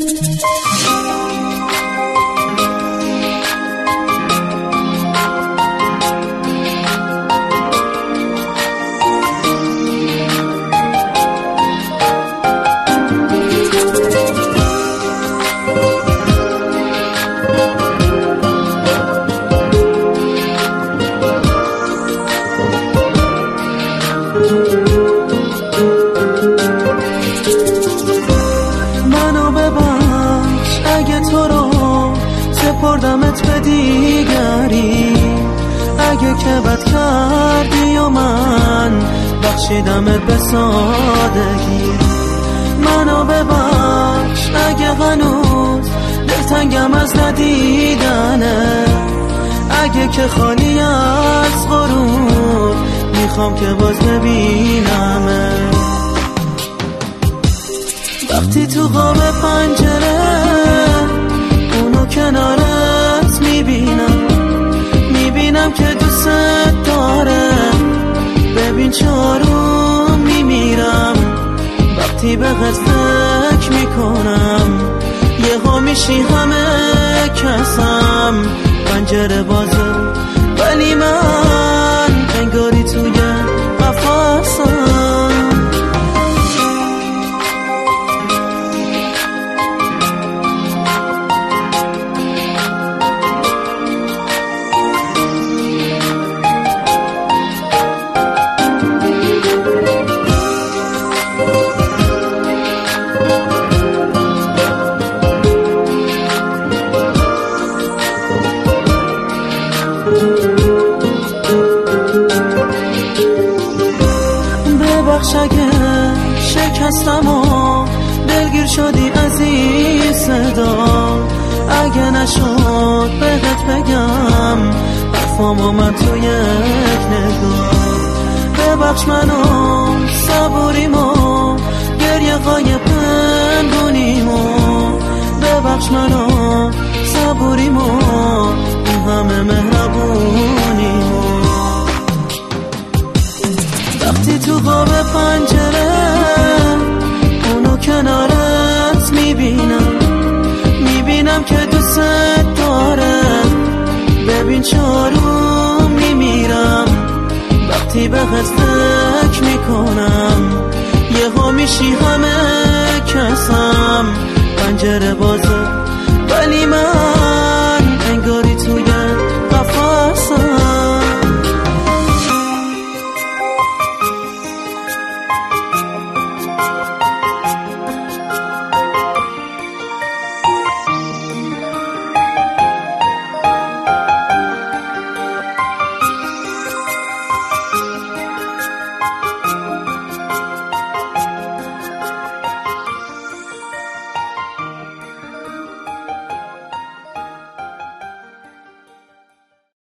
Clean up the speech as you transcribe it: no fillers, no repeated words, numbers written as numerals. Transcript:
منو ببخش اگه تو رو سپردمت به دیگری، اگه که بد کردی و من بخشیدمت به سادگی. منو ببخش اگه هنوز دلتنگم از ندیدنه، اگه که خالی از غرور میخوام که باز ببینمه. وقتی تو قاب پنجره اونو کنارت میبینم که دوست داره. ببین چارو میمیرم وقتی بهت فکر میکنم، یهو میشی همه کسم. پنجره بازه ولی من انگاری توی قفسم. ببخش اگه شکستم و دلگیر شدی از این صدا، اگه نشد بهت بگم حرفامو من تو یک نگاه. ببخش منو صبوریمو گریه های پنهونیمو، ببخش منو صبوریمو این همه مهربونیمو. وقتی تو قاب پنجره اونو کنارت میبینم که دوست داره. ببین چارو میمیرم وقتی بهت فکر میکنم، یهو میشی همه کسم. پنجره باز